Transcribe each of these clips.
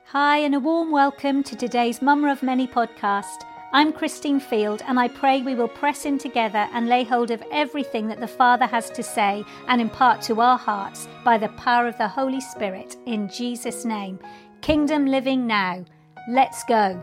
Hi, and a warm welcome to today's Mama of Many podcast. I'm Christine Field, and I pray we will press in together and lay hold of everything that the Father has to say and impart to our hearts by the power of the Holy Spirit, in Jesus' name. Kingdom living now. Let's go.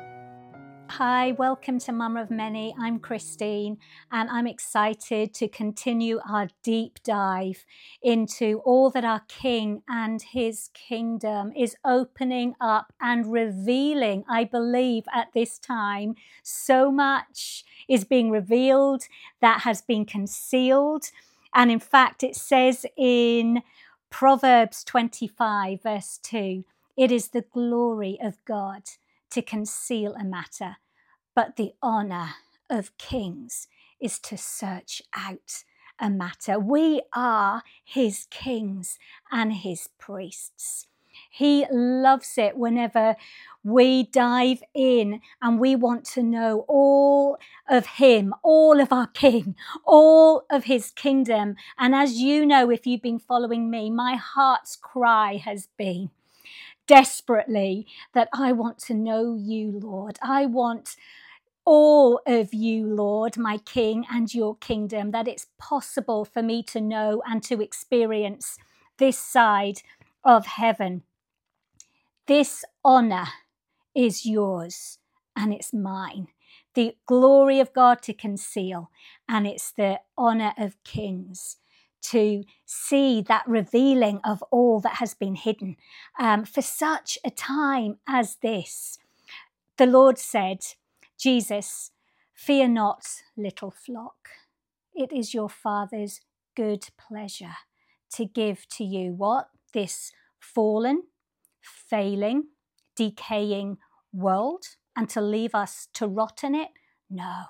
Hi, welcome to Mama of Many. I'm Christine, and I'm excited to continue our deep dive into all that our King and his kingdom is opening up and revealing. I believe at this time, so much is being revealed that has been concealed. And in fact, it says in Proverbs 25, verse 2, it is the glory of God to conceal a matter, but the honor of kings is to search out a matter. We are his kings and his priests. He loves it whenever we dive in and we want to know all of him, all of our king, all of his kingdom. And as you know, if you've been following me, my heart's cry has been desperately that I want to know you, Lord. I want all of you, Lord, my King, and your kingdom, that it's possible for me to know and to experience this side of heaven. This honor is yours and it's mine. The glory of God to conceal, and it's the honor of kings to see that revealing of all that has been hidden. For such a time as this, the Lord said, Jesus, fear not, little flock. It is your Father's good pleasure to give to you what? This fallen, failing, decaying world, and to leave us to rot in it? No.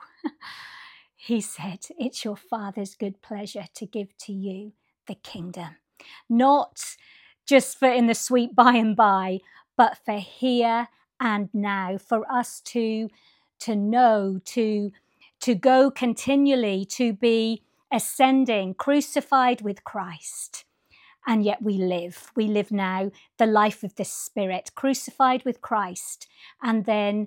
He said, it's your Father's good pleasure to give to you the kingdom. Not just for in the sweet by and by, but for here and now, for us to know, to go continually, to be ascending, crucified with Christ. And yet we live now the life of the Spirit, crucified with Christ, and then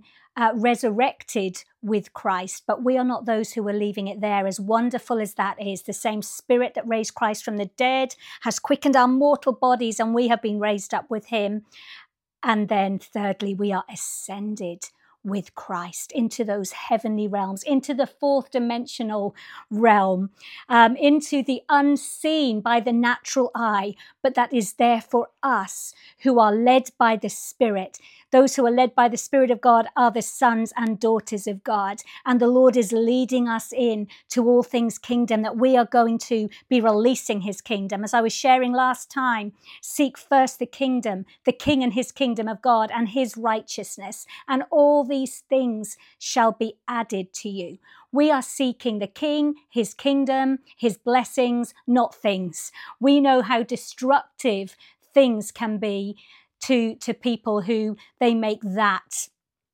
resurrected with Christ. But we are not those who are leaving it there. As wonderful as that is, the same Spirit that raised Christ from the dead has quickened our mortal bodies, and we have been raised up with him. And then thirdly, we are ascended with Christ into those heavenly realms, into the fourth dimensional realm, into the unseen by the natural eye, but that is there for us who are led by the Spirit. Those who are led by the Spirit of God are the sons and daughters of God. And the Lord is leading us in to all things kingdom, that we are going to be releasing his kingdom. As I was sharing last time, seek first the kingdom, the King and his kingdom of God and his righteousness, and all these things shall be added to you. We are seeking the King, his kingdom, his blessings, not things. We know how destructive things can be to people who they make that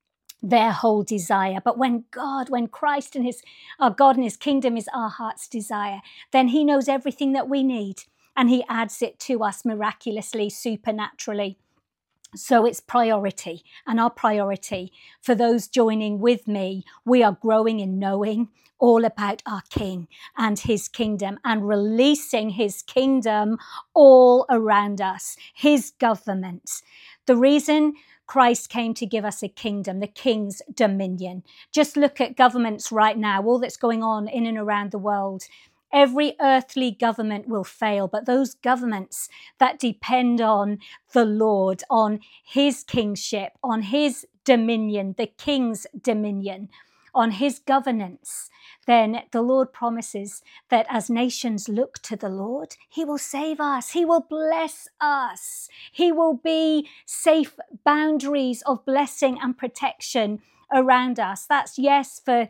their whole desire. But when Christ and our God and his kingdom is our heart's desire, then he knows everything that we need and he adds it to us miraculously, supernaturally. So it's priority, and our priority for those joining with me, we are growing in knowing all about our King and his kingdom and releasing his kingdom all around us, his government. The reason Christ came to give us a kingdom, the King's dominion. Just look at governments right now, all that's going on in and around the world. Every earthly government will fail, but those governments that depend on the Lord, on his kingship, on his dominion, the King's dominion, on his governance, then the Lord promises that as nations look to the Lord, he will save us. He will bless us. He will be safe boundaries of blessing and protection around us. That's yes for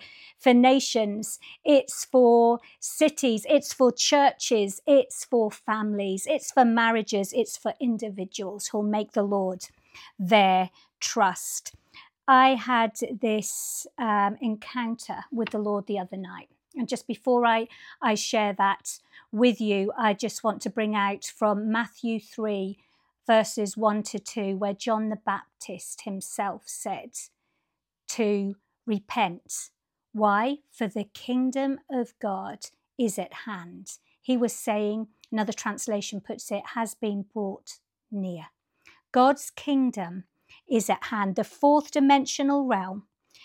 nations, it's for cities, it's for churches, it's for families, it's for marriages, it's for individuals who'll make the Lord their trust. I had this encounter with the Lord the other night, and just before I share that with you, I just want to bring out from Matthew 3 verses 1 to 2, where John the Baptist himself said to repent. Why? For the kingdom of God is at hand. He was saying, another translation puts it, has been brought near. God's kingdom is at hand. The fourth dimensional realm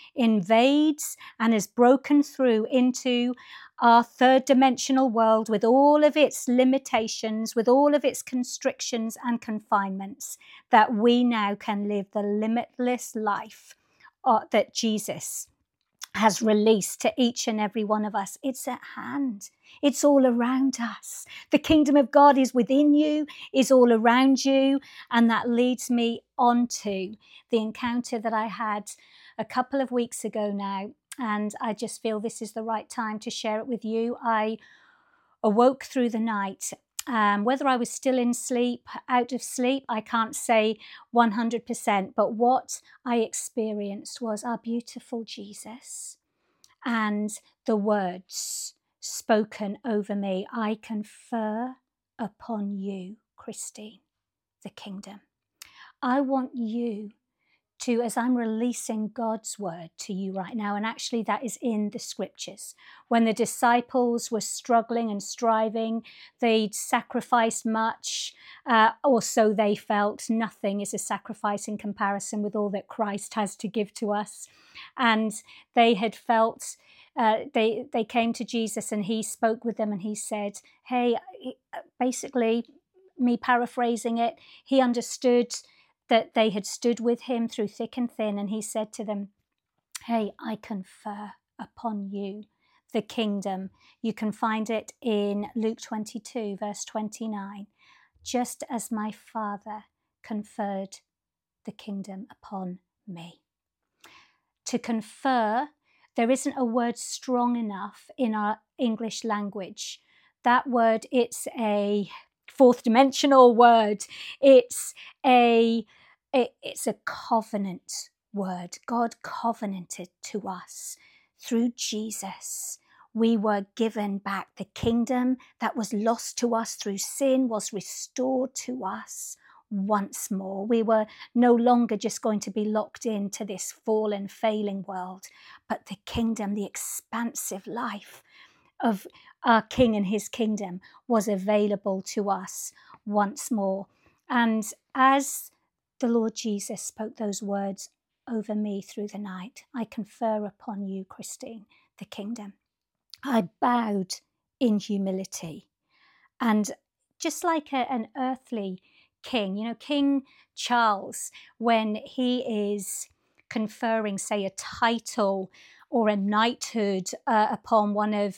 invades and has broken through into our third dimensional world with all of its limitations, with all of its constrictions and confinements, that we now can live the limitless life that Jesus has released to each and every one of us. It's at hand. It's all around us. The kingdom of God is within you, is all around you. And that leads me on to the encounter that I had a couple of weeks ago now. And I just feel this is the right time to share it with you. I awoke through the night. Whether I was still in sleep, out of sleep, I can't say 100%, but what I experienced was our beautiful Jesus and the words spoken over me. I confer upon you, Christine, the kingdom. I want you to, as I'm releasing God's word to you right now, and actually that is in the scriptures. When the disciples were struggling and striving, they'd sacrificed much, or so they felt. Nothing is a sacrifice in comparison with all that Christ has to give to us. And they had felt, they came to Jesus and he spoke with them and he said, hey, basically, me paraphrasing it, he understood that they had stood with him through thick and thin, and he said to them, hey, I confer upon you the kingdom. You can find it in Luke 22, verse 29. Just as my Father conferred the kingdom upon me. To confer, there isn't a word strong enough in our English language. That word, it's a fourth dimensional word. It's a covenant word. God covenanted to us through Jesus. We were given back the kingdom that was lost to us through sin, was restored to us once more. We were no longer just going to be locked into this fallen, failing world, but the kingdom, the expansive life of our King and his kingdom was available to us once more. And as the Lord Jesus spoke those words over me through the night, I confer upon you, Christine, the kingdom. I bowed in humility. And just like an earthly king, you know, King Charles, when he is conferring, say, a title or a knighthood upon one of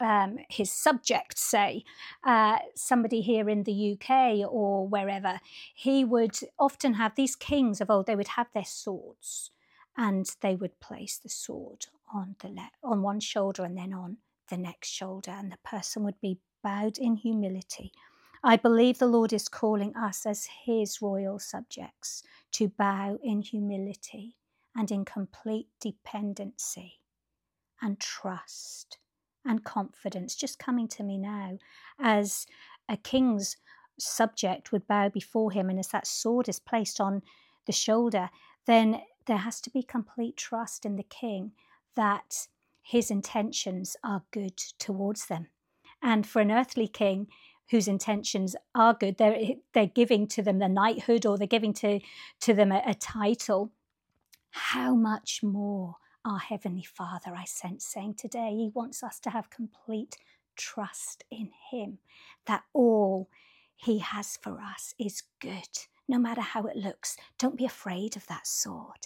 his subjects, say, somebody here in the UK or wherever, he would often have these kings of old, they would have their swords and they would place the sword on on one shoulder and then on the next shoulder, and the person would be bowed in humility. I believe the Lord is calling us as his royal subjects to bow in humility and in complete dependency and trust and confidence. Just coming to me now, as a king's subject would bow before him, and as that sword is placed on the shoulder, then there has to be complete trust in the king that his intentions are good towards them. And for an earthly king whose intentions are good, they're giving to them the knighthood, or they're giving to them a title. How much more our Heavenly Father, I sense saying today, he wants us to have complete trust in him, that all he has for us is good, no matter how it looks. Don't be afraid of that sword.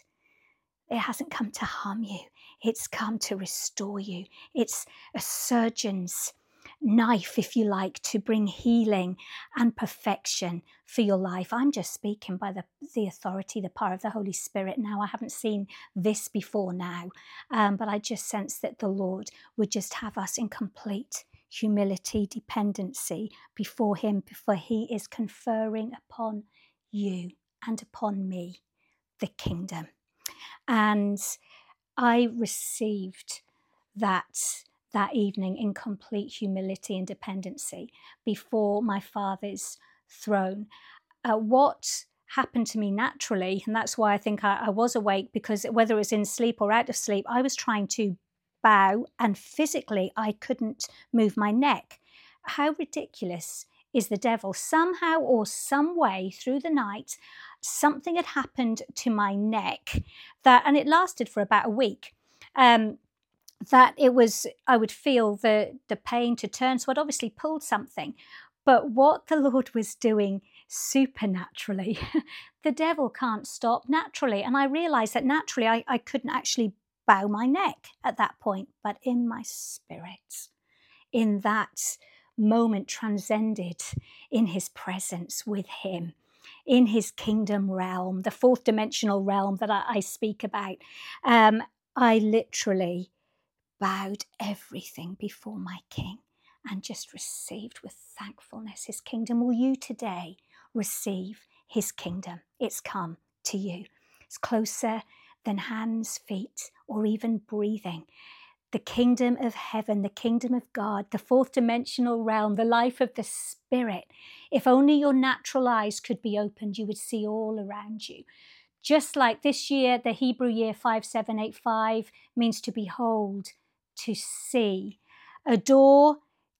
It hasn't come to harm you. It's come to restore you. It's a surgeon's knife, if you like, to bring healing and perfection for your life. I'm just speaking by the authority, the power of the Holy Spirit now. I haven't seen this before now, but I just sense that the Lord would just have us in complete humility, dependency before him, before he is conferring upon you and upon me the kingdom. And I received that evening in complete humility and dependency before my Father's throne. what happened to me naturally, and that's why I think I was awake, because whether it was in sleep or out of sleep, I was trying to bow, and physically I couldn't move my neck. How ridiculous is the devil? Somehow or some way through the night, something had happened to my neck and it lasted for about a week. That I would feel the pain to turn. So I'd obviously pulled something. But what the Lord was doing supernaturally, the devil can't stop naturally. And I realized that naturally I couldn't actually bow my neck at that point, but in my spirit, in that moment, transcended in his presence with him, in his kingdom realm, the fourth dimensional realm that I speak about. I literally bowed everything before my King and just received with thankfulness his kingdom. Will you today receive his kingdom? It's come to you. It's closer than hands, feet, or even breathing. The kingdom of heaven, the kingdom of God, the fourth dimensional realm, the life of the Spirit. If only your natural eyes could be opened, you would see all around you. Just like this year, the Hebrew year 5785 means to behold, to see. A door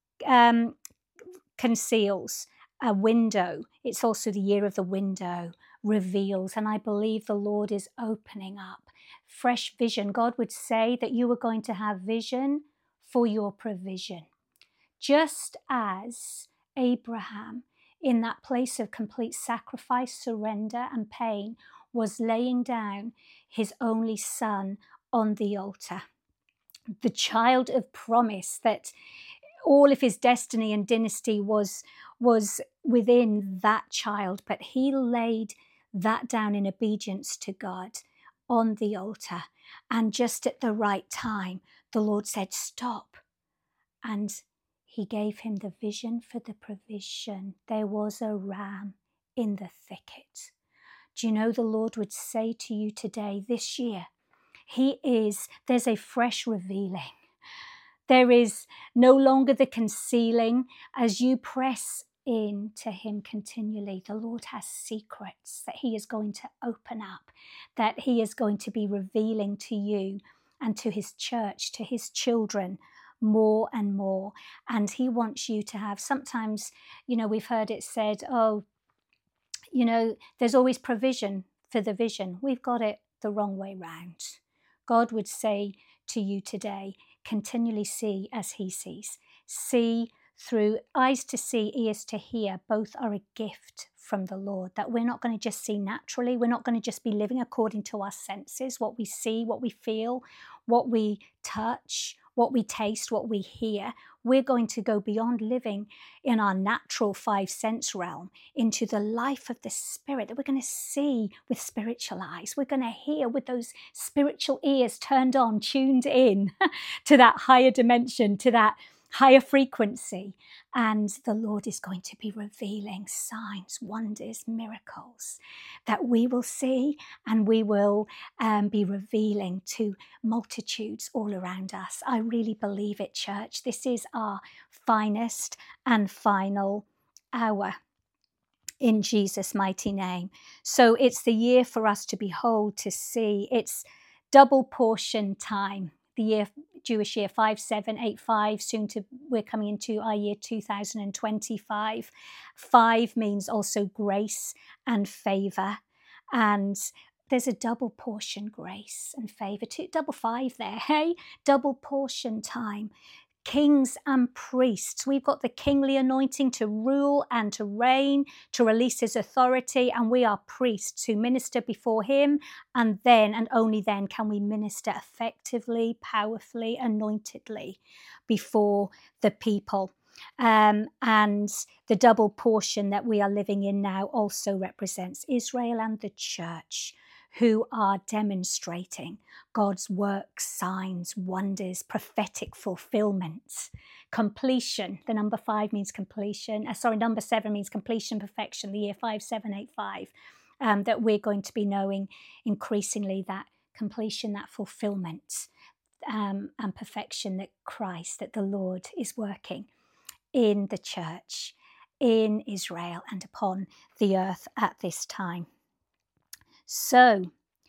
conceals, a window. It's also the year of the window, reveals. And I believe the Lord is opening up fresh vision. God would say that you are going to have vision for your provision. Just as Abraham, in that place of complete sacrifice, surrender, and pain, was laying down his only son on the altar. The child of promise, that all of his destiny and dynasty was within that child, but he laid that down in obedience to God on the altar. And just at the right time, the Lord said, stop. And he gave him the vision for the provision. There was a ram in the thicket. Do you know the Lord would say to you today, this year, there's a fresh revealing. There is no longer the concealing. As you press in to him continually, the Lord has secrets that he is going to open up, that he is going to be revealing to you and to his church, to his children, more and more. And he wants you to have, sometimes, we've heard it said, there's always provision for the vision. We've got it the wrong way round. God would say to you today, continually see as he sees. See through eyes to see, ears to hear. Both are a gift from the Lord, that we're not going to just see naturally. We're not going to just be living according to our senses, what we see, what we feel, what we touch, what we taste, what we hear. We're going to go beyond living in our natural five sense realm into the life of the Spirit, that we're going to see with spiritual eyes. We're going to hear with those spiritual ears turned on, tuned in to that higher dimension, to that higher frequency. And the Lord is going to be revealing signs, wonders, miracles that we will see, and we will be revealing to multitudes all around us. I really believe it, church. This is our finest and final hour, in Jesus' mighty name. So it's the year for us to behold, to see. It's double portion time. The Jewish year 5785, we're coming into our year 2025. 5 means also grace and favor, and there's a double portion grace and favor. Double 5 there, hey? Double portion time. Kings and priests. We've got the kingly anointing to rule and to reign, to release his authority, and we are priests who minister before him, and then and only then can we minister effectively, powerfully, anointedly before the people. And the double portion that we are living in now also represents Israel and the church, who are demonstrating God's works, signs, wonders, prophetic fulfillment, completion. The number 5 means completion. Number 7 means completion, perfection, the year 5785, that we're going to be knowing increasingly that completion, that fulfillment, and perfection that the Lord is working in the church. in Israel and upon the earth at this time. So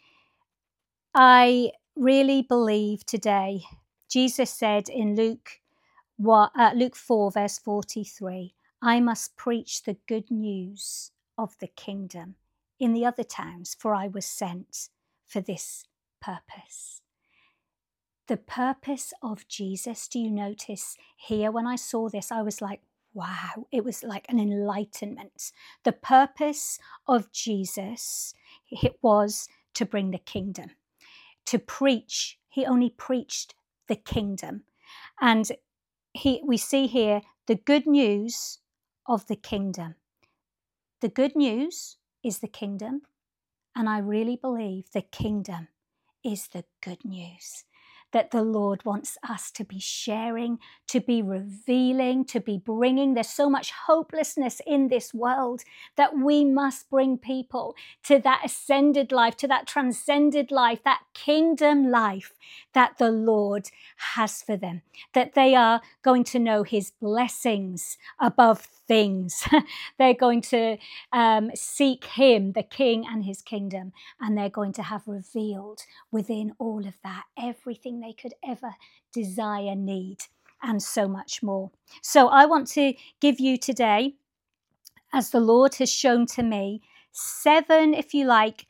I really believe today, Jesus said in Luke 4 verse 43, I must preach the good news of the kingdom in the other towns, for I was sent for this purpose. The purpose of Jesus, do you notice here when I saw this, I was like, wow, it was like an enlightenment. The purpose of Jesus, it was to bring the kingdom, to preach. He only preached the kingdom. And we see here the good news of the kingdom. The good news is the kingdom, and I really believe the kingdom is the good news that the Lord wants us to be sharing, to be revealing, to be bringing. There's so much hopelessness in this world that we must bring people to that ascended life, to that transcended life, that kingdom life that the Lord has for them, that they are going to know his blessings above things. They're going to seek him, the King, and his kingdom, and they're going to have revealed within all of that everything they could ever desire, need, and so much more. So I want to give you today, as the Lord has shown to me, 7, if you like,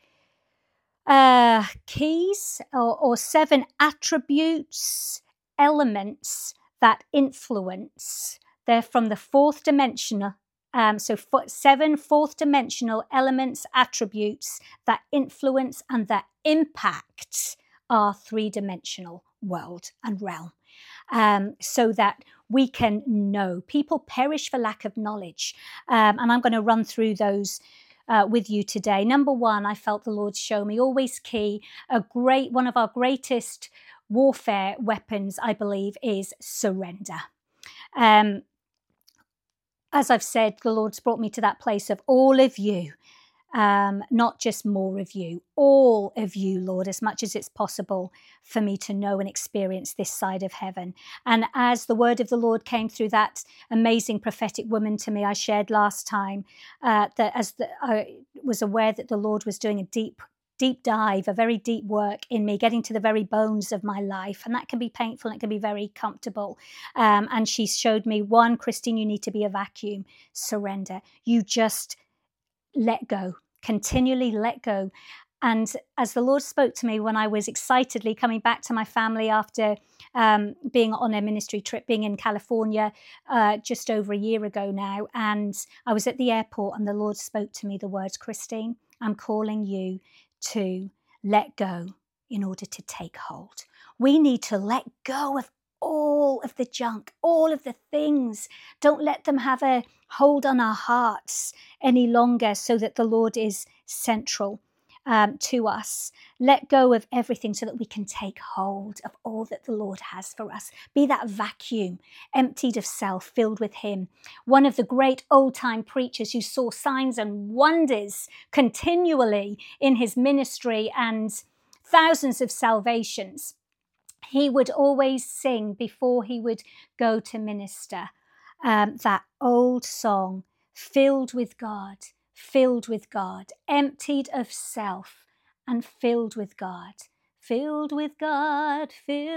keys or 7 attributes, elements that influence. They're from the 4th dimensional. So 7 4th dimensional elements, attributes that influence and that impact our 3-dimensional world and realm. So that we can know. People perish for lack of knowledge. And I'm going to run through those with you today. Number 1, I felt the Lord show me, always key, one of our greatest warfare weapons, I believe, is surrender. As I've said, the Lord's brought me to that place of all of you, not just more of you, all of you, Lord, as much as it's possible for me to know and experience this side of heaven. And as the word of the Lord came through that amazing prophetic woman to me, I shared last time that I was aware that the Lord was doing a deep dive, a very deep work in me, getting to the very bones of my life. And that can be painful and it can be very comfortable. And she showed me, 1, Christine, you need to be a vacuum. Surrender. You just let go, continually let go. And as the Lord spoke to me when I was excitedly coming back to my family after being on a ministry trip, being in California just over a year ago now, and I was at the airport and the Lord spoke to me the words, Christine, I'm calling you to let go in order to take hold. We need to let go of all of the junk, all of the things. Don't let them have a hold on our hearts any longer, so that the Lord is central to us. Let go of everything so that we can take hold of all that the Lord has for us. Be that vacuum, emptied of self, filled with him. One of the great old-time preachers who saw signs and wonders continually in his ministry and thousands of salvations, he would always sing before he would go to minister that old song, filled with God, emptied of self and filled with God, filled with God,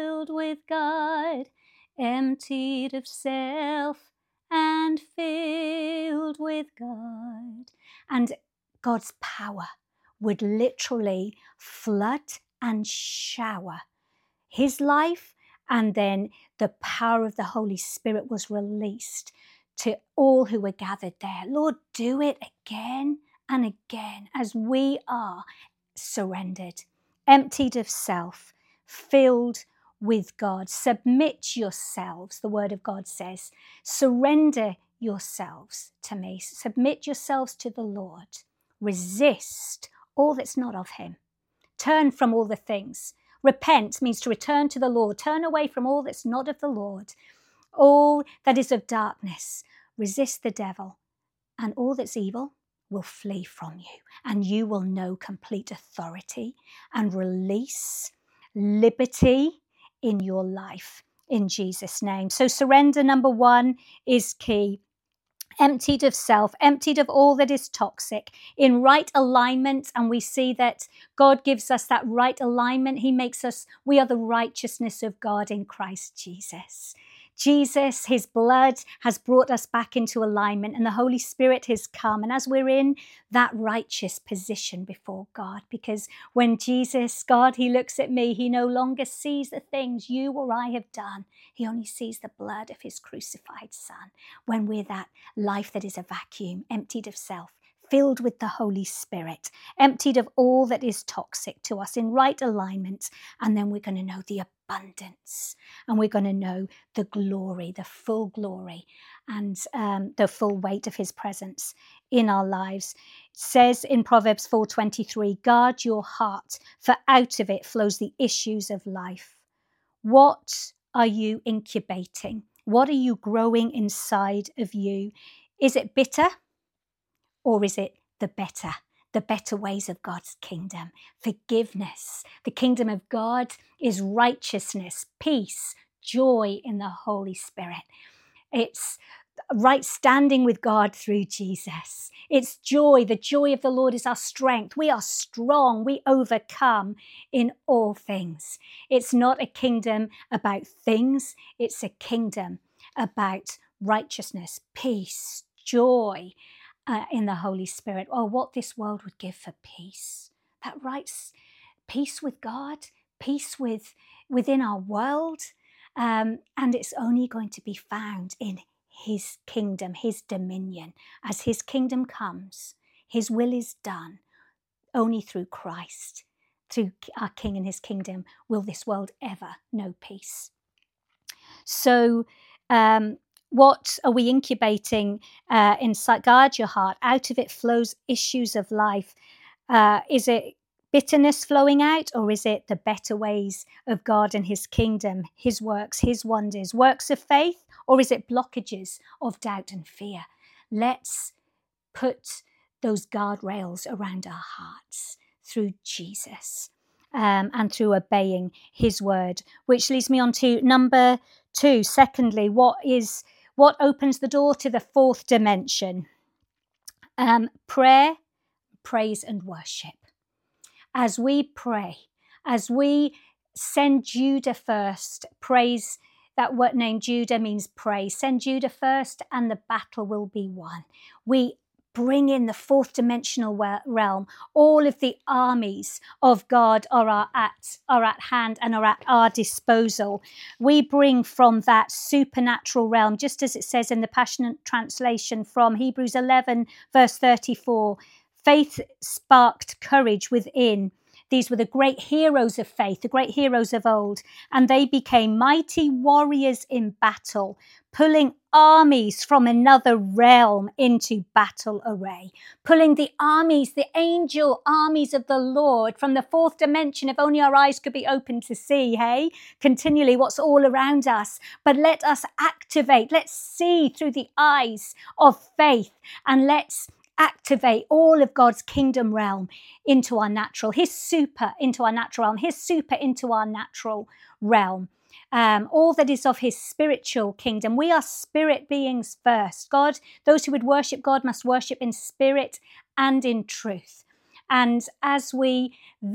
emptied of self and filled with God. And God's power would literally flood and shower his life, and then the power of the Holy Spirit was released to all who were gathered there. Lord, do it again and again as we are surrendered, emptied of self, filled with God. Submit yourselves, the word of God says. Surrender yourselves to me. Submit yourselves to the Lord. Resist all that's not of him. Turn from all the things. Repent means to return to the Lord. Turn away from all that's not of the Lord. All that is of darkness. Resist the devil, and all that's evil will flee from you, and you will know complete authority and release, liberty in your life in Jesus' name. So surrender, number 1, is key. emptied of self, emptied of all that is toxic, in right alignment. And we see that God gives us that right alignment. He makes us, we are the righteousness of God in Christ Jesus. Jesus, his blood has brought us back into alignment, and the Holy Spirit has come. And as we're in that righteous position before God, because when Jesus, God, he looks at me, he no longer sees the things you or I have done. He only sees the blood of his crucified Son. When we're that life that is a vacuum, emptied of self, filled with the Holy Spirit, emptied of all that is toxic to us, in right alignment, and then we're going to know the abundance, and we're going to know the glory, the full glory, and the full weight of his presence in our lives. It says in Proverbs 4:23, guard your heart, for out of it flows the issues of life. What are you incubating? What are you growing inside of you? Is it bitter, or is it the better ways of God's kingdom? Forgiveness. The kingdom of God is righteousness, peace, joy in the Holy Spirit. It's right standing with God through Jesus. It's joy. The joy of the Lord is our strength. We are strong. We overcome in all things. It's not a kingdom about things. It's a kingdom about righteousness, peace, joy in the Holy Spirit. Oh, what this world would give for peace. That right peace with God, peace within our world. And it's only going to be found in his kingdom, his dominion. As his kingdom comes, his will is done. Only through Christ, through our King and his kingdom, will this world ever know peace. So what are we incubating inside? Guard your heart. Out of it flows issues of life. Is it bitterness flowing out, or is it the better ways of God and his kingdom, his works, his wonders, works of faith, or is it blockages of doubt and fear? Let's put those guardrails around our hearts through Jesus and through obeying his word, which leads me on to number 2. Secondly, what opens the door to the fourth dimension? Prayer, praise and worship. As we pray, as we send Judah first, praise, that word name Judah means praise. Send Judah first and the battle will be won. We bring in the fourth dimensional realm. All of the armies of God are at hand and are at our disposal. We bring from that supernatural realm, just as it says in the Passion Translation from Hebrews 11, verse 34, faith sparked courage within. These were the great heroes of faith, the great heroes of old, and they became mighty warriors in battle, pulling armies from another realm into battle array, pulling the armies, the angel armies of the Lord from the fourth dimension. If only our eyes could be open to see, hey, continually what's all around us. But let us activate, let's see through the eyes of faith, and let's activate all of God's kingdom realm into our natural, his super into our natural realm, his super into our natural realm. All that is of his spiritual kingdom. We are spirit beings first. God, those who would worship God must worship in spirit and in truth. And as we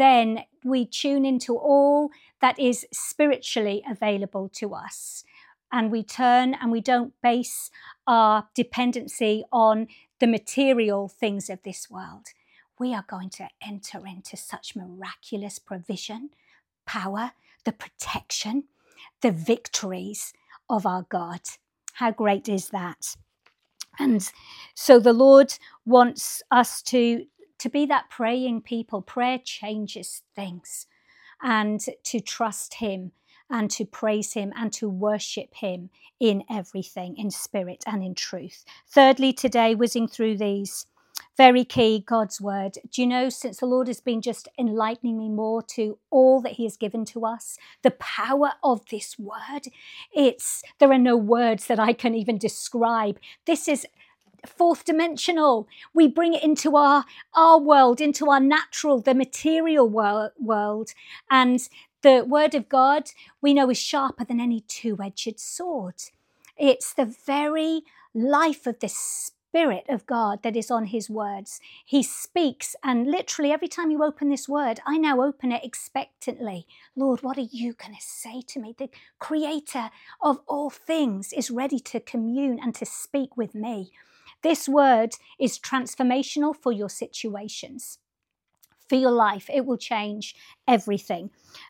tune into all that is spiritually available to us, and we turn and we don't base our dependency on the material things of this world, we are going to enter into such miraculous provision, power, the protection, the victories of our God. How great is that? And so the Lord wants us to be that praying people. Prayer changes things, and to trust him and to praise him and to worship him in everything, in spirit and in truth. Thirdly, today, whizzing through these, very key, God's word. Do you know, since the Lord has been just enlightening me more to all that he has given to us, the power of this word, there are no words that I can even describe. This is fourth dimensional. We bring it into our world, into our natural, the material world. And the word of God, we know, is sharper than any two-edged sword. It's the very life of the Spirit of God that is on his words. He speaks, and literally every time you open this word, I now open it expectantly. Lord, what are you going to say to me? The creator of all things is ready to commune and to speak with me. This word is transformational for your situations, for your life. It will change everything.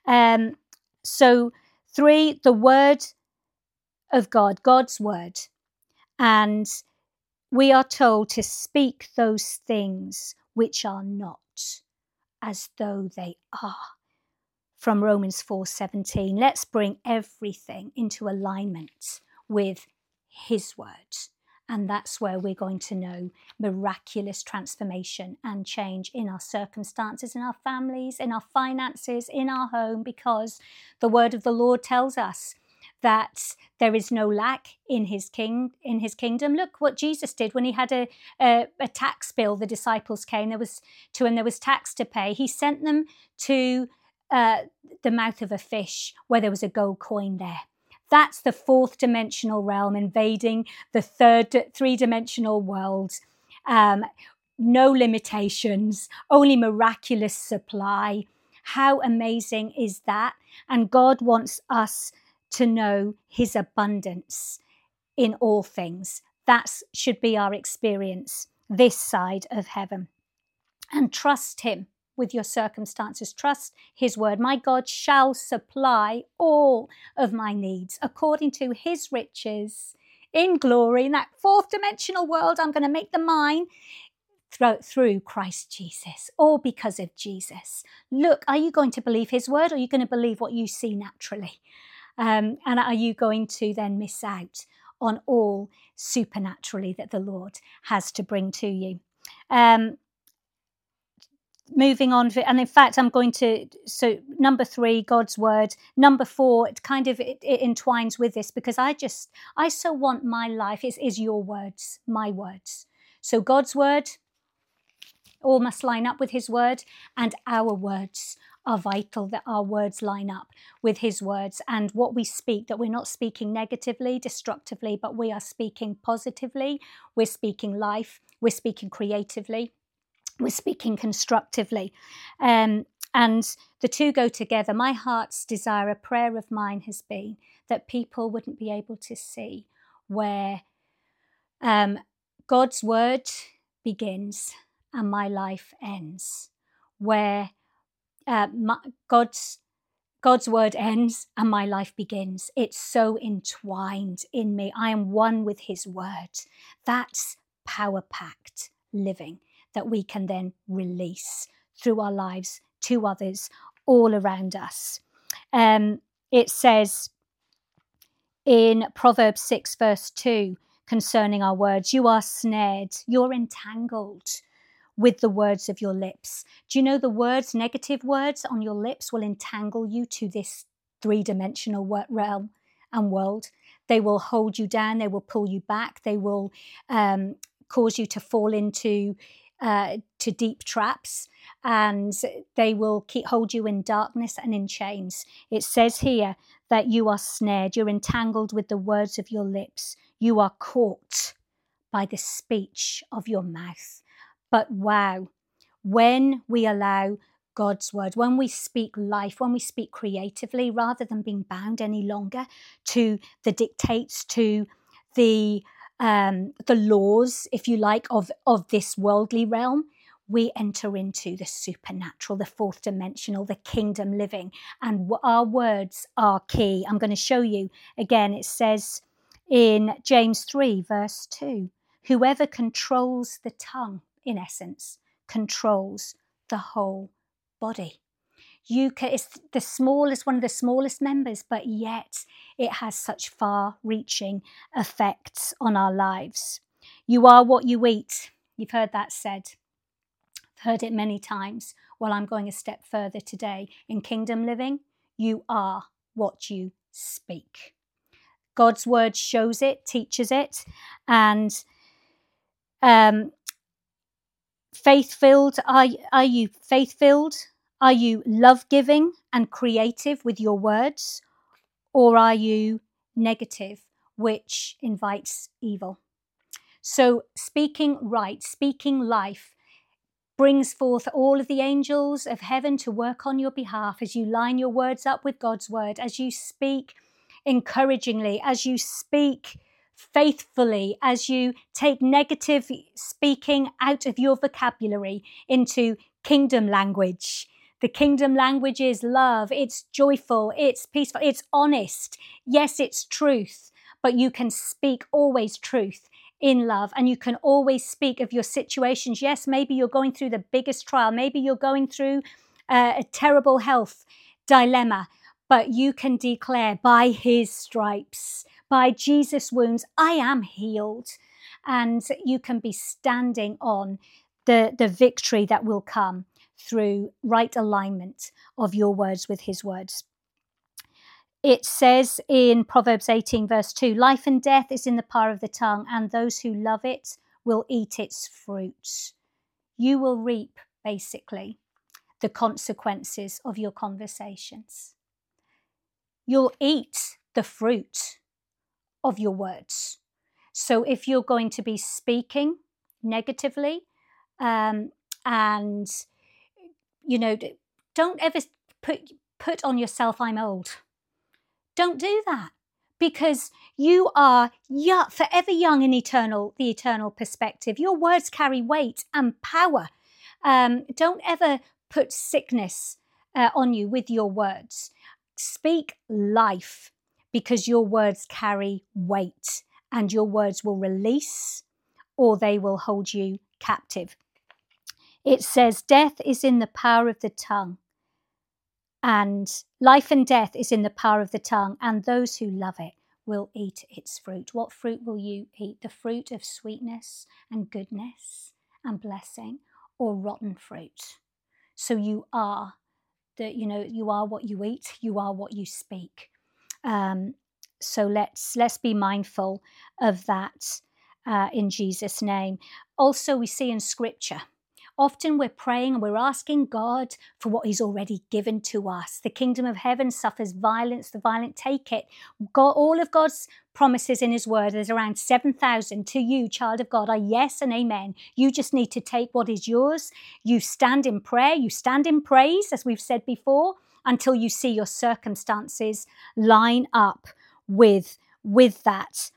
So 3, the word of God, God's word. And we are told to speak those things which are not as though they are. From Romans 4:17. Let's bring everything into alignment with his word. And that's where we're going to know miraculous transformation and change in our circumstances, in our families, in our finances, in our home, because the word of the Lord tells us that there is no lack in his kingdom. Look what Jesus did when he had a tax bill. The disciples came, there was tax to pay. He sent them to the mouth of a fish where there was a gold coin there. That's the 4th dimensional realm invading the 3-dimensional world. No limitations, only miraculous supply. How amazing is that? And God wants us to know his abundance in all things. That should be our experience this side of heaven. And trust him with your circumstances. Trust his word. My God shall supply all of my needs according to his riches in glory. In that 4th dimensional world, I'm going to make them mine through Christ Jesus, all because of Jesus. Look, are you going to believe his word, or are you going to believe what you see naturally? And are you going to then miss out on all supernaturally that the Lord has to bring to you? Moving on, and in fact, I'm going to, so number 3, God's word. Number 4, it entwines with this, because I so want my life is your words, my words. So God's word all must line up with his word, and our words are vital, that our words line up with his words, and what we speak, that we're not speaking negatively, destructively, but we are speaking positively. We're speaking life. We're speaking creatively. We're speaking constructively. And the two go together. My heart's desire, a prayer of mine, has been that people wouldn't be able to see where God's word begins and my life ends, where God's word ends and my life begins. It's so entwined in me. I am one with his word. That's power-packed living that we can then release through our lives to others all around us. It says in Proverbs 6 verse 2 concerning our words, you are snared, you're entangled with the words of your lips. Do you know the words, negative words on your lips will entangle you to this 3-dimensional realm and world? They will hold you down. They will pull you back. They will cause you to fall into to deep traps, and they will hold you in darkness and in chains. It says here that you are snared. You're entangled with the words of your lips. You are caught by the speech of your mouth. But wow, when we allow God's word, when we speak life, when we speak creatively, rather than being bound any longer to the dictates, to the laws, if you like, of this worldly realm, we enter into the supernatural, the 4th dimensional, the kingdom living. And our words are key. I'm going to show you again. It says in James 3 verse 2, whoever controls the tongue, in essence, controls the whole body. It's the smallest, one of the smallest members, but yet it has such far-reaching effects on our lives. You are what you eat. You've heard that said. I've heard it many times. Well, I'm going a step further today. In kingdom living, you are what you speak. God's word shows it, teaches it, and faith-filled. Are you faith-filled? Are you love-giving and creative with your words? Or are you negative, which invites evil? So speaking right, speaking life, brings forth all of the angels of heaven to work on your behalf as you line your words up with God's word, as you speak encouragingly, as you speak faithfully, as you take negative speaking out of your vocabulary into kingdom language. The kingdom language is love, it's joyful, it's peaceful, it's honest. Yes, it's truth, but you can speak always truth in love, and you can always speak of your situations. Yes, maybe you're going through the biggest trial, maybe you're going through a terrible health dilemma, but you can declare, by his stripes, by Jesus' wounds, I am healed. And you can be standing on the victory that will come through right alignment of your words with his words. It says in Proverbs 18 verse 2, life and death is in the power of the tongue, and those who love it will eat its fruits. You will reap, basically, the consequences of your conversations. You'll eat the fruit of your words. So if you're going to be speaking negatively, and, don't ever put on yourself, I'm old. Don't do that, because you are forever young in the eternal perspective. Your words carry weight and power. Don't ever put sickness on you with your words. Speak life, because your words carry weight, and your words will release or they will hold you captive. It says, death is in the power of the tongue. And life and death is in the power of the tongue, and those who love it will eat its fruit. What fruit will you eat? The fruit of sweetness and goodness and blessing, or rotten fruit? So you are you are what you eat, you are what you speak. So let's be mindful of that in Jesus' name. Also, we see in Scripture, often we're praying and we're asking God for what he's already given to us. The kingdom of heaven suffers violence, the violent take it. God, all of God's promises in his word, there's around 7,000 to you, child of God, are yes and amen. You just need to take what is yours. You stand in prayer, you stand in praise, as we've said before, until you see your circumstances line up with that.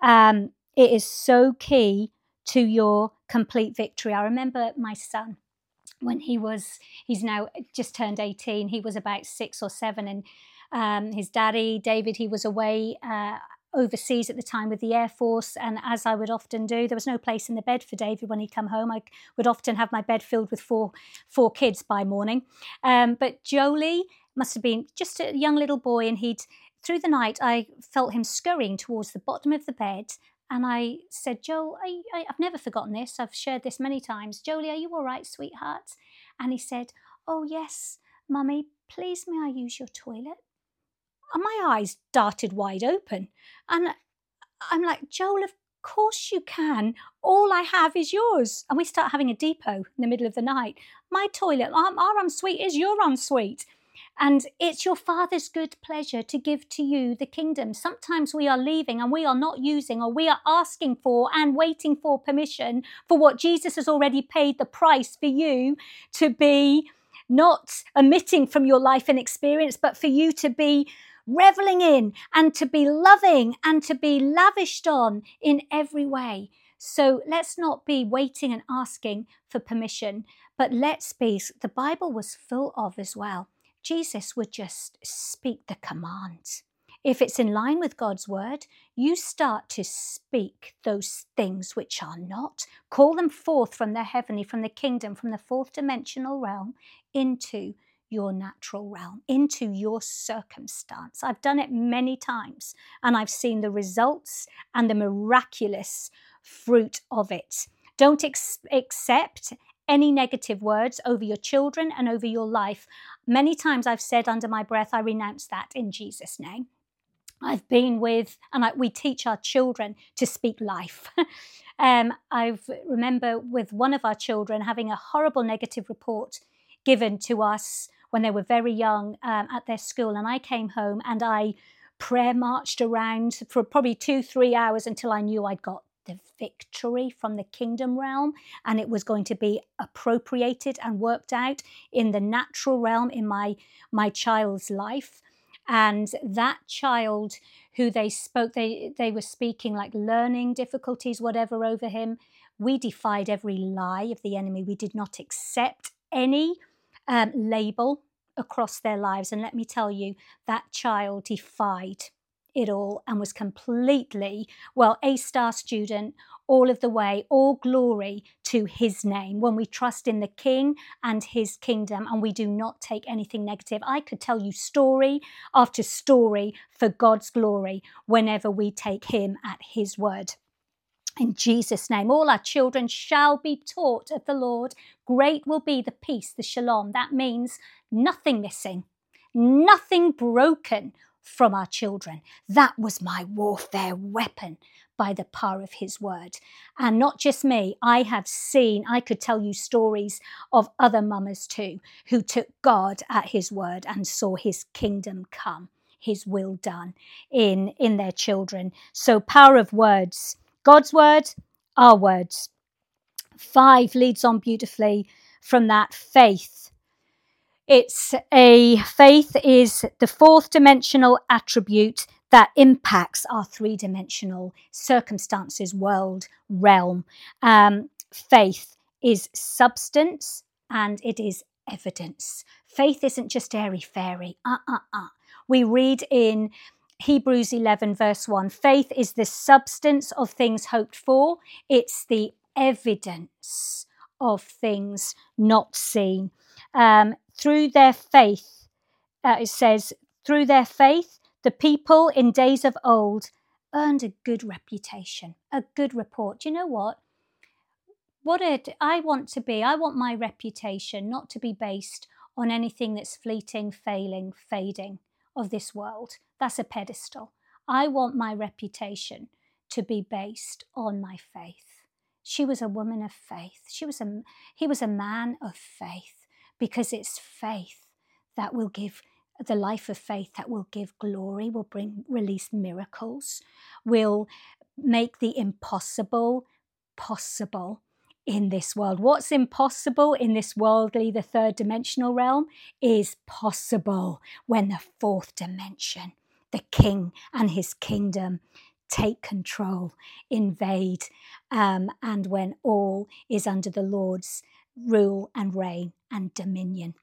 It is so key to your complete victory. I remember my son, when he's now just turned 18, he was about 6 or 7, and his daddy, David, he was away overseas at the time with the Air Force, and as I would often do, there was no place in the bed for David when he'd come home. I would often have my bed filled with four kids by morning. But Jolie must have been just a young little boy, and through the night, I felt him scurrying towards the bottom of the bed. And I said, Joel, I've never forgotten this. I've shared this many times. Jolie, are you all right, sweetheart? And he said, oh, yes, Mummy, please may I use your toilet? And my eyes darted wide open. And I'm like, Joel, of course you can. All I have is yours. And we start having a depot in the middle of the night. My toilet, our ensuite is your ensuite. And it's your Father's good pleasure to give to you the kingdom. Sometimes we are leaving and we are not using, or we are asking for and waiting for permission for what Jesus has already paid the price for you to be not omitting from your life and experience, but for you to be reveling in and to be loving and to be lavished on in every way. So let's not be waiting and asking for permission, but let's be, the Bible was full of as well, Jesus would just speak the command. If it's in line with God's word, you start to speak those things which are not. Call them forth from the heavenly, from the kingdom, from the fourth dimensional realm into your natural realm, into your circumstance. I've done it many times, and I've seen the results and the miraculous fruit of it. Don't accept any negative words over your children and over your life. Many times I've said under my breath, I renounce that in Jesus' name. I've been with, and we teach our children to speak life. I remember with one of our children having a horrible negative report given to us when they were very young at their school. And I came home and I prayer marched around for probably 2-3 hours until I knew I'd got the victory from the kingdom realm, and it was going to be appropriated and worked out in the natural realm in my child's life. And that child who they spoke, they were speaking like learning difficulties, whatever, over him. We defied every lie of the enemy. We did not accept any label across their lives. And let me tell you, that child defied it all and was completely, well, A-star student all of the way, all glory to his name. When we trust in the King and his kingdom and we do not take anything negative. I could tell you story after story for God's glory whenever we take him at his word. In Jesus' name, all our children shall be taught of the Lord. Great will be the peace, the shalom. That means nothing missing, nothing broken from our children. That was my warfare weapon by the power of his word. And not just me, I could tell you stories of other mamas too, who took God at his word and saw his kingdom come, his will done in their children. So power of words. God's word, our words. 5 leads on beautifully from that. Faith. Faith is the 4th dimensional attribute that impacts our 3-dimensional circumstances, world, realm. Faith is substance and it is evidence. Faith isn't just airy-fairy. We read in Hebrews 11 verse 1, faith is the substance of things hoped for. It's the evidence of things not seen. Through their faith, it says, through their faith, the people in days of old earned a good reputation, a good report. Do you know what? I want my reputation not to be based on anything that's fleeting, failing, fading of this world. That's a pedestal. I want my reputation to be based on my faith. She was a woman of faith. He was a man of faith, because it's faith that will give the life of faith that will give glory, will release miracles, will make the impossible possible in this world. What's impossible in this worldly, the 3rd dimensional realm, is possible when the 4th dimension, the King and his kingdom, take control, invade, and when all is under the Lord's rule and reign and dominion.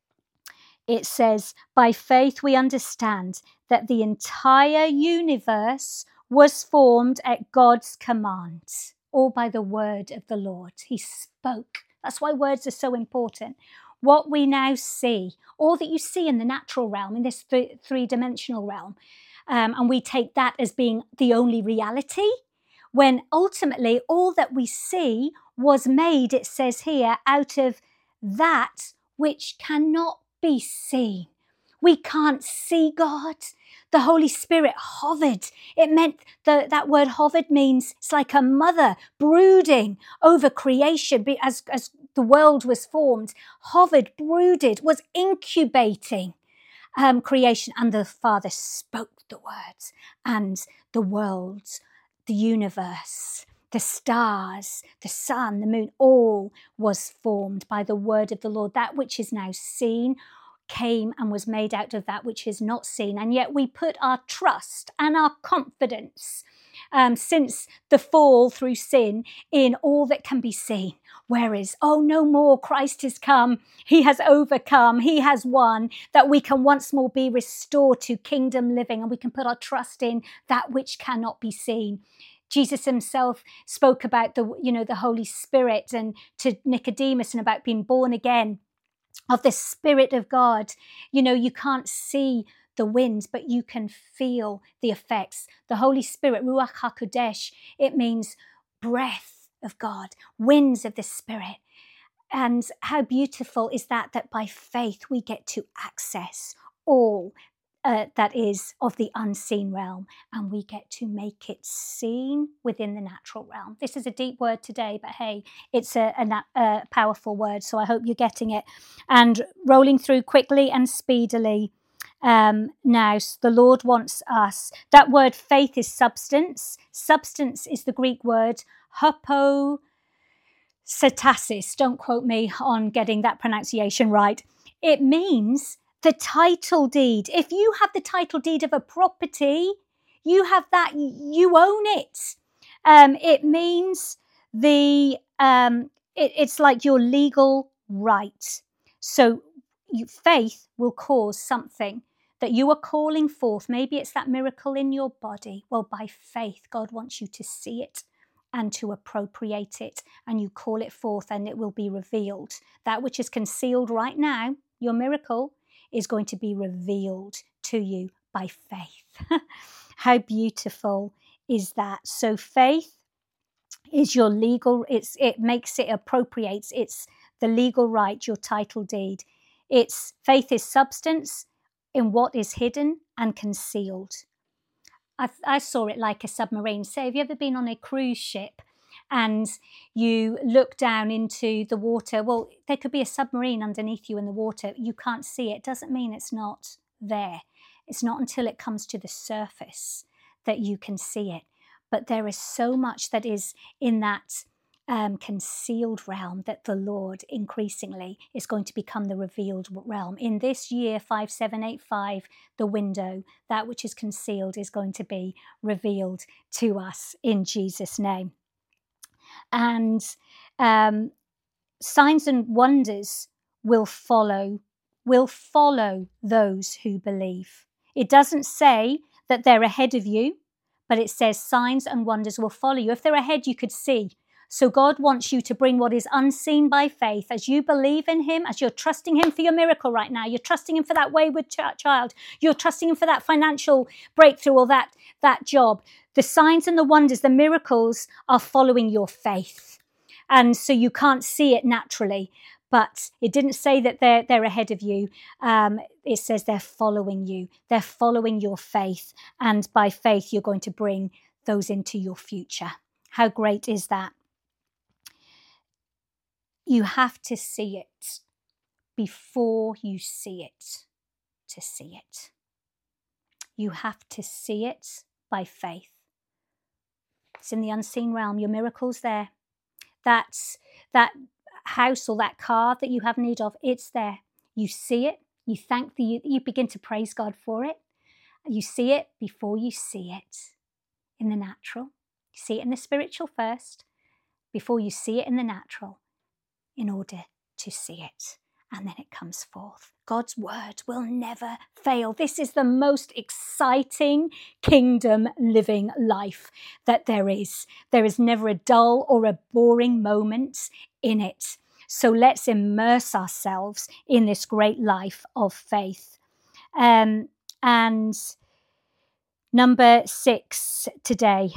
It says, by faith we understand that the entire universe was formed at God's command, all by the word of the Lord. He spoke. That's why words are so important. What we now see, all that you see in the natural realm, in this 3-dimensional realm, and we take that as being the only reality, when ultimately all that we see was made, it says here, out of that which cannot be seen. We can't see God. The Holy Spirit hovered. It meant that word hovered means it's like a mother brooding over creation as the world was formed. Hovered, brooded, was incubating creation, and the Father spoke the words, and the world, the universe, the stars, the sun, the moon, all was formed by the word of the Lord. That which is now seen came and was made out of that which is not seen. And yet we put our trust and our confidence since the fall through sin in all that can be seen. Whereas, no more, Christ has come, he has overcome, he has won, that we can once more be restored to kingdom living, and we can put our trust in that which cannot be seen. Jesus himself spoke about the Holy Spirit and to Nicodemus, and about being born again of the Spirit of God. You can't see the winds, but you can feel the effects. The Holy Spirit, Ruach HaKodesh, it means breath of God, winds of the Spirit. And how beautiful is that by faith we get to access all that is of the unseen realm, and we get to make it seen within the natural realm. This is a deep word today, but hey, it's a powerful word, so I hope you're getting it. And rolling through quickly and speedily, Now, the Lord wants us. That word faith is substance. Substance is the Greek word hypostasis. Don't quote me on getting that pronunciation right. It means the title deed. If you have the title deed of a property, you have that, you own it. It means it's like your legal right. So faith will cause something that you are calling forth. Maybe it's that miracle in your body. Well, by faith, God wants you to see it and to appropriate it, and you call it forth and it will be revealed. That which is concealed right now, your miracle, is going to be revealed to you by faith. How beautiful is that? So faith is your legal, it makes it appropriates, it's the legal right, your title deed. Faith is substance in what is hidden and concealed. I saw it like a submarine. Say, have you ever been on a cruise ship and you look down into the water? Well, there could be a submarine underneath you in the water. You can't see it. Doesn't mean it's not there. It's not until it comes to the surface that you can see it. But there is so much that is in that concealed realm that the Lord increasingly is going to become the revealed realm. In this year 5785, the window, that which is concealed is going to be revealed to us in Jesus' name. And signs and wonders will follow those who believe. It doesn't say that they're ahead of you, but it says signs and wonders will follow you. If they're ahead, you could see. So God wants you to bring what is unseen by faith. As you believe in him, as you're trusting him for your miracle right now, you're trusting him for that wayward child, you're trusting him for that financial breakthrough or that job. The signs and the wonders, the miracles are following your faith. And so you can't see it naturally. But it didn't say that they're ahead of you. It says they're following you. They're following your faith. And by faith, you're going to bring those into your future. How great is that? You have to see it before you see it to see it. You have to see it by faith. It's in the unseen realm. Your miracle's there. That house or that car that you have need of, it's there. You see it. You begin to praise God for it. You see it before you see it in the natural. You see it in the spiritual first before you see it in the natural, in order to see it. And then it comes forth. God's word will never fail. This is the most exciting kingdom living life that there is. There is never a dull or a boring moment in it. So let's immerse ourselves in this great life of faith. And number 6 today,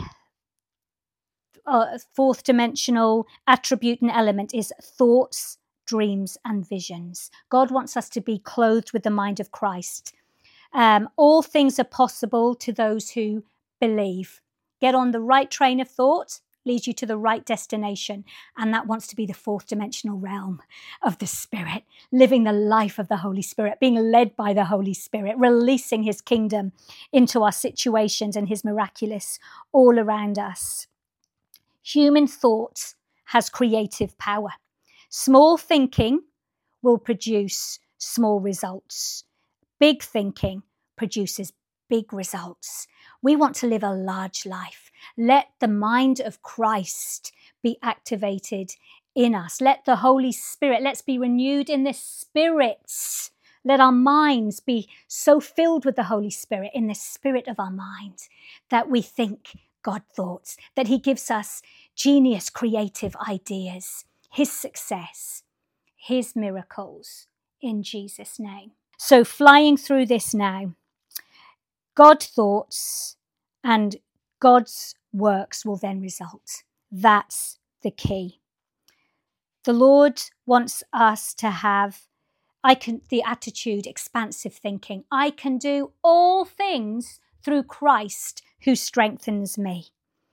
fourth dimensional attribute and element is thoughts, dreams and visions. God wants us to be clothed with the mind of Christ. All things are possible to those who believe. Get on the right train of thought, leads you to the right destination. And that wants to be the fourth dimensional realm of the Spirit, living the life of the Holy Spirit, being led by the Holy Spirit, releasing his kingdom into our situations and his miraculous all around us. Human thought has creative power. Small thinking will produce small results. Big thinking produces big results. We want to live a large life. Let the mind of Christ be activated in us. Let the Holy Spirit, let's be renewed in the Spirit. Let our minds be so filled with the Holy Spirit, in the spirit of our mind, that we think God thoughts, that he gives us genius, creative ideas, his success, his miracles, in Jesus' name. So flying through this now, God thoughts and God's works will then result. That's the key. The Lord wants us to have the attitude, expansive thinking. I can do all things through Christ who strengthens me.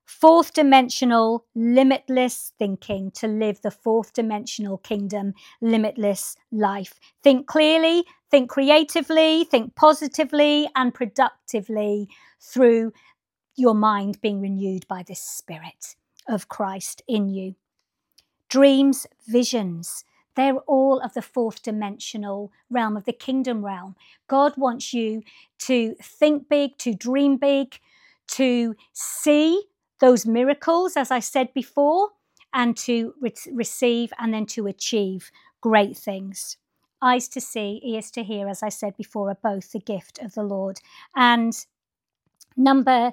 fourth dimensional, limitless thinking to live the fourth dimensional kingdom, limitless life. Think clearly, think creatively, think positively and productively through your mind being renewed by the Spirit of Christ in you. Dreams, visions, they're all of the fourth dimensional realm, of the kingdom realm. God wants you to think big, to dream big, to see those miracles, as I said before, and to receive and then to achieve great things. Eyes to see, ears to hear, as I said before, are both the gift of the Lord. And number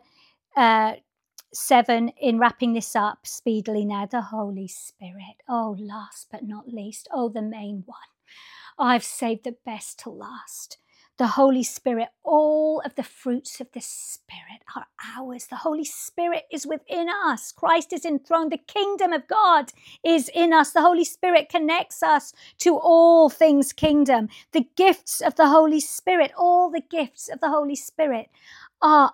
7, in wrapping this up speedily now, the Holy Spirit. Oh, last but not least. Oh, the main one. Oh, I've saved the best to last. The Holy Spirit, all of the fruits of the Spirit are ours. The Holy Spirit is within us. Christ is enthroned. The kingdom of God is in us. The Holy Spirit connects us to all things kingdom. The gifts of the Holy Spirit, all the gifts of the Holy Spirit are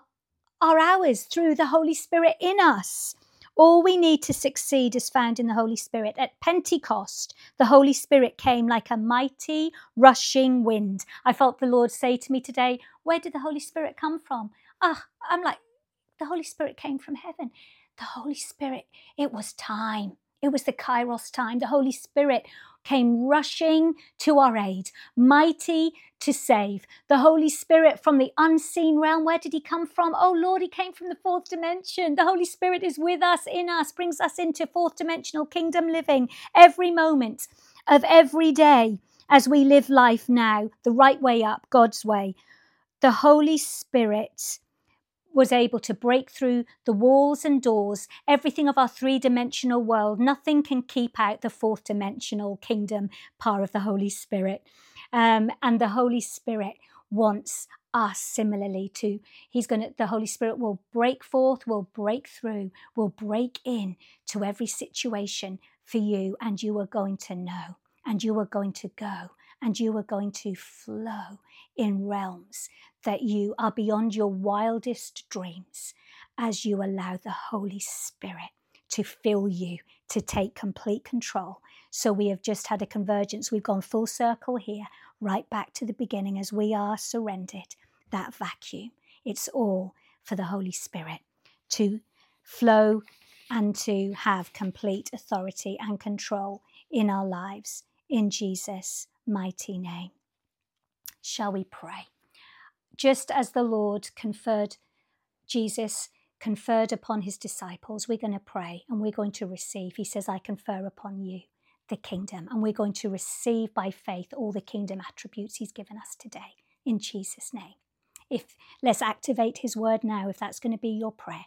ours through the Holy Spirit in us. All we need to succeed is found in the Holy Spirit. At Pentecost, the Holy Spirit came like a mighty rushing wind. I felt the Lord say to me today, where did the Holy Spirit come from? I'm like, the Holy Spirit came from heaven. The Holy Spirit, it was time. It was the Kairos time. The Holy Spirit came rushing to our aid, mighty to save. The Holy Spirit from the unseen realm, where did he come from? Oh Lord, he came from the fourth dimension. The Holy Spirit is with us, in us, brings us into fourth dimensional kingdom living every moment of every day as we live life now, the right way up, God's way. The Holy Spirit was able to break through the walls and doors, everything of our three-dimensional world. Nothing can keep out the fourth dimensional kingdom power of the Holy Spirit. And the Holy Spirit wants us similarly to, the Holy Spirit will break forth, will break through, will break in to every situation for you, and you are going to know, and you are going to go, and you are going to flow in realms that you are beyond your wildest dreams as you allow the Holy Spirit to fill you, to take complete control. So we have just had a convergence. We've gone full circle here, right back to the beginning as we are surrendered. That vacuum, it's all for the Holy Spirit to flow and to have complete authority and control in our lives. In Jesus' mighty name. Shall we pray? Just as the Lord Jesus conferred upon his disciples, we're going to pray and we're going to receive. He says, I confer upon you the kingdom, and we're going to receive by faith all the kingdom attributes he's given us today in Jesus' name. Let's activate his word now, if that's going to be your prayer.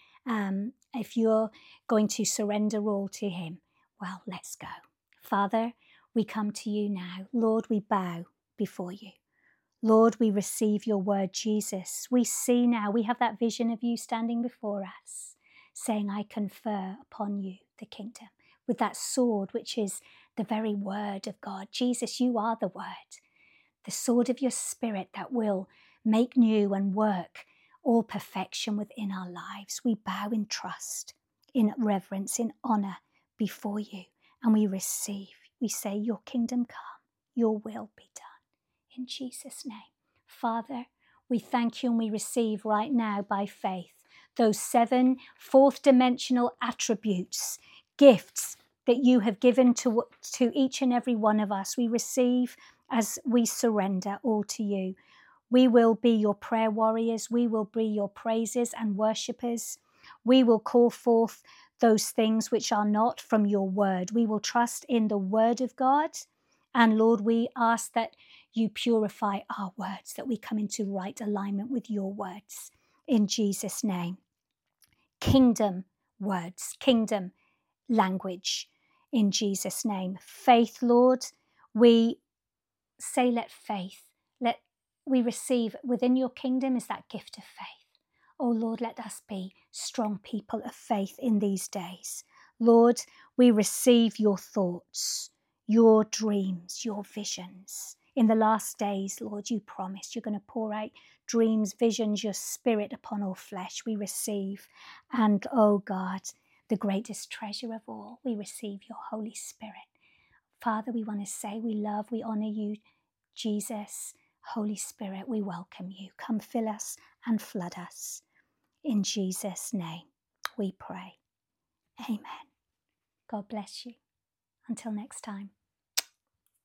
If you're going to surrender all to him, well, let's go. Father, we come to you now. Lord, we bow before you. Lord, we receive your word, Jesus. We see now, we have that vision of you standing before us, saying, I confer upon you the kingdom, with that sword, which is the very word of God. Jesus, you are the word, the sword of your Spirit that will make new and work all perfection within our lives. We bow in trust, in reverence, in honor before you, and we receive. We say, your kingdom come, your will be done. In Jesus' name. Father, we thank you and we receive right now by faith those 7 fourth dimensional attributes, gifts that you have given to each and every one of us. We receive as we surrender all to you. We will be your prayer warriors. We will be your praisers and worshippers. We will call forth those things which are not from your word. We will trust in the word of God. And Lord, we ask that you purify our words, that we come into right alignment with your words. In Jesus' name. Kingdom words, kingdom language. In Jesus' name. Faith, Lord, we say let we receive within your kingdom is that gift of faith. Oh Lord, let us be strong people of faith in these days. Lord, we receive your thoughts, your dreams, your visions In the last days, Lord, you promised you're going to pour out dreams, visions, your spirit upon all flesh. We receive. And, oh God, the greatest treasure of all, we receive your Holy Spirit. Father, we want to say we love, we honor you, Jesus. Holy Spirit, we welcome you. Come fill us and flood us. In Jesus' name, we pray. Amen. God bless you. Until next time.